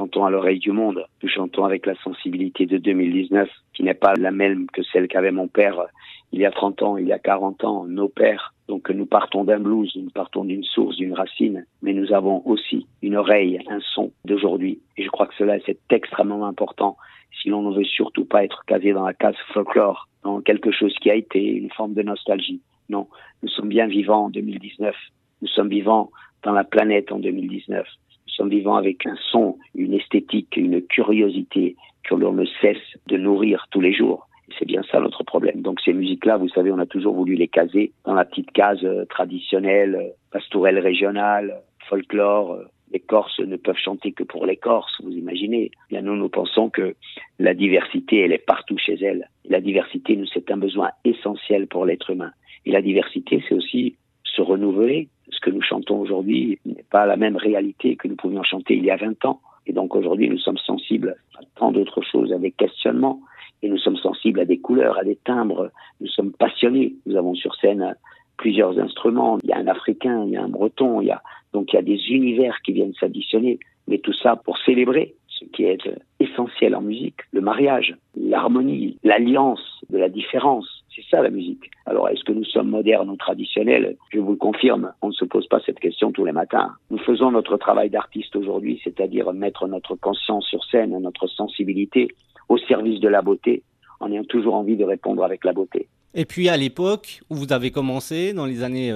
chantons à l'oreille du monde. Nous chantons avec la sensibilité de 2019, qui n'est pas la même que celle qu'avait mon père il y a 30 ans, il y a 40 ans, nos pères. Donc nous partons d'un blues, nous partons d'une source, d'une racine, mais nous avons aussi une oreille, un son d'aujourd'hui. Et je crois que cela, c'est extrêmement important. Sinon, on ne veut surtout pas être casé dans la case folklore, dans quelque chose qui a été une forme de nostalgie. Non, nous sommes bien vivants en 2019. Nous sommes vivants dans la planète en 2019. Nous sommes vivants avec un son, une esthétique, une curiosité que l'on ne cesse de nourrir tous les jours. Et c'est bien ça notre problème. Donc ces musiques-là, vous savez, on a toujours voulu les caser dans la petite case traditionnelle, pastourelle régionale, folklore. Les Corses ne peuvent chanter que pour les Corses, vous imaginez. Bien, nous pensons que la diversité, elle est partout chez elle. Et la diversité, c'est un besoin essentiel pour l'être humain. Et la diversité, c'est aussi se renouveler. Ce que nous chantons aujourd'hui n'est pas la même réalité que nous pouvions chanter il y a 20 ans. Et donc aujourd'hui, nous sommes sensibles à tant d'autres choses, à des questionnements. Et nous sommes sensibles à des couleurs, à des timbres. Nous sommes passionnés. Nous avons sur scène plusieurs instruments. Il y a un africain, il y a un breton. Donc il y a des univers qui viennent s'additionner. Mais tout ça pour célébrer ce qui est essentiel en musique, le mariage, l'harmonie, l'alliance de la différence. C'est ça la musique. Alors est-ce que nous sommes modernes ou traditionnels ? Je vous le confirme, on ne se pose pas cette question tous les matins. Nous faisons notre travail d'artiste aujourd'hui, c'est-à-dire mettre notre conscience sur scène, notre sensibilité au service de la beauté, en ayant toujours envie de répondre avec la beauté. Et puis à l'époque où vous avez commencé, dans les années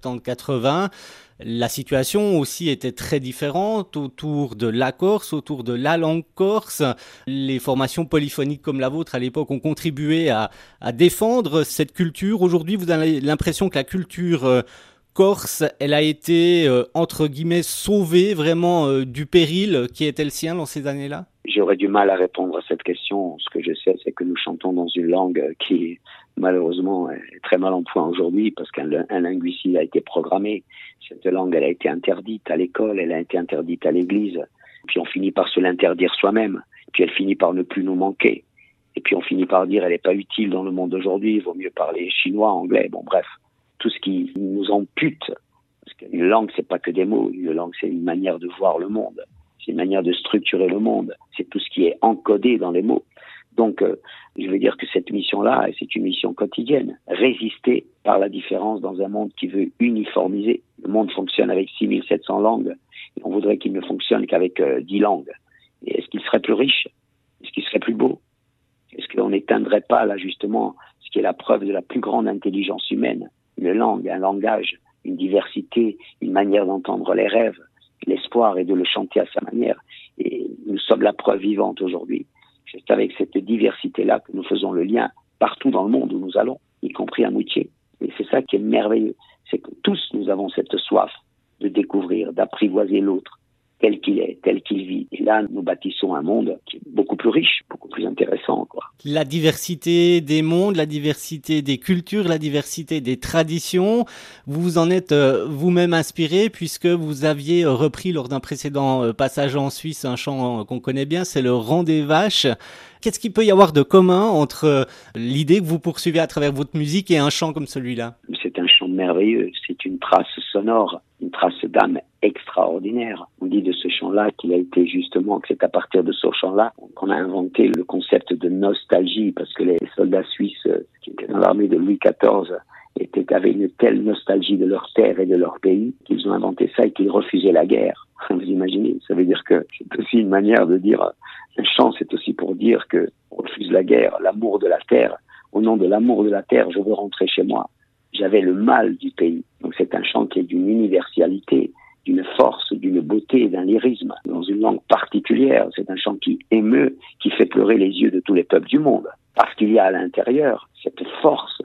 70-80, la situation aussi était très différente autour de la Corse, autour de la langue corse. Les formations polyphoniques comme la vôtre à l'époque ont contribué à défendre cette culture. Aujourd'hui, vous avez l'impression que la culture corse, elle a été, entre guillemets, sauvée vraiment du péril qui était le sien dans ces années-là ? J'aurais du mal à répondre à cette question. Ce que je sais, c'est que nous chantons dans une langue qui, malheureusement, est très mal en point aujourd'hui parce qu'un linguicide a été programmé. Cette langue, elle a été interdite à l'école, elle a été interdite à l'église. Puis on finit par se l'interdire soi-même. Puis elle finit par ne plus nous manquer. Et puis on finit par dire, elle n'est pas utile dans le monde d'aujourd'hui, il vaut mieux parler chinois, anglais, bon bref. Tout ce qui nous ampute. Parce qu'une langue, c'est pas que des mots. Une langue, c'est une manière de voir le monde. C'est une manière de structurer le monde. C'est tout ce qui est encodé dans les mots. Donc, je veux dire que cette mission-là, c'est une mission quotidienne. Résister par la différence dans un monde qui veut uniformiser. Le monde fonctionne avec 6700 langues. Et on voudrait qu'il ne fonctionne qu'avec 10 langues. Et est-ce qu'il serait plus riche ? Est-ce qu'il serait plus beau ? Est-ce qu'on n'éteindrait pas, là, justement, ce qui est la preuve de la plus grande intelligence humaine ? Une langue, un langage, une diversité, une manière d'entendre les rêves. L'espoir est de le chanter à sa manière. Et nous sommes la preuve vivante aujourd'hui. C'est avec cette diversité-là que nous faisons le lien partout dans le monde où nous allons, y compris à Moutier. Et c'est ça qui est merveilleux. C'est que tous nous avons cette soif de découvrir, d'apprivoiser l'autre, tel qu'il est, tel qu'il vit. Et là, nous bâtissons un monde qui est beaucoup plus riche, beaucoup plus intéressant, quoi. La diversité des mondes, la diversité des cultures, la diversité des traditions, vous vous en êtes vous-même inspiré puisque vous aviez repris lors d'un précédent passage en Suisse un chant qu'on connaît bien, c'est le Rang des Vaches. Qu'est-ce qu'il peut y avoir de commun entre l'idée que vous poursuivez à travers votre musique et un chant comme celui-là ? C'est un chant merveilleux, c'est une trace sonore, une trace d'âme extraordinaire. On dit de ce chant-là qu'il a été justement, que c'est à partir de ce chant-là qu'on a inventé le concept de nostalgie, parce que les soldats suisses qui étaient dans l'armée de Louis XIV avaient une telle nostalgie de leur terre et de leur pays qu'ils ont inventé ça et qu'ils refusaient la guerre. Vous imaginez ? Ça veut dire que c'est aussi une manière de dire, un chant c'est aussi pour dire que on refuse la guerre, l'amour de la terre. Au nom de l'amour de la terre, je veux rentrer chez moi. J'avais le mal du pays. Donc c'est un chant qui est d'une universalité, d'une force, d'une beauté, d'un lyrisme, dans une langue particulière. C'est un chant qui émeut, qui fait pleurer les yeux de tous les peuples du monde. Parce qu'il y a à l'intérieur cette force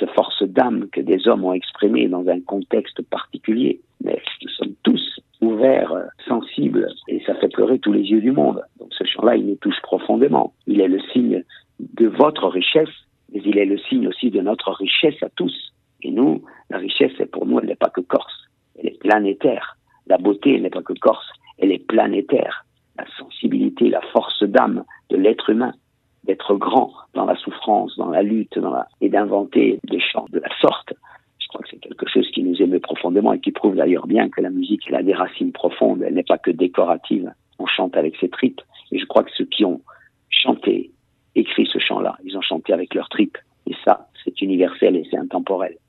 d'âme que des hommes ont exprimée dans un contexte particulier. Mais nous sommes tous ouverts, sensibles, et ça fait pleurer tous les yeux du monde. Donc ce chant-là, il nous touche profondément. Il est le signe de votre richesse, mais il est le signe aussi de notre richesse à tous. Et nous, la richesse, pour nous, elle n'est pas que corse, elle est planétaire. La beauté, elle n'est pas que corse, elle est planétaire. La sensibilité, la force d'âme de l'être humain, d'être grand dans la souffrance, dans la lutte, et d'inventer des chants de la sorte. Je crois que c'est quelque chose qui nous émeut profondément et qui prouve d'ailleurs bien que la musique, elle a des racines profondes, elle n'est pas que décorative. on chante avec ses tripes. Et je crois que ceux qui ont chanté, écrit ce chant-là, ils ont chanté avec leurs tripes. Et ça, c'est universel et c'est intemporel.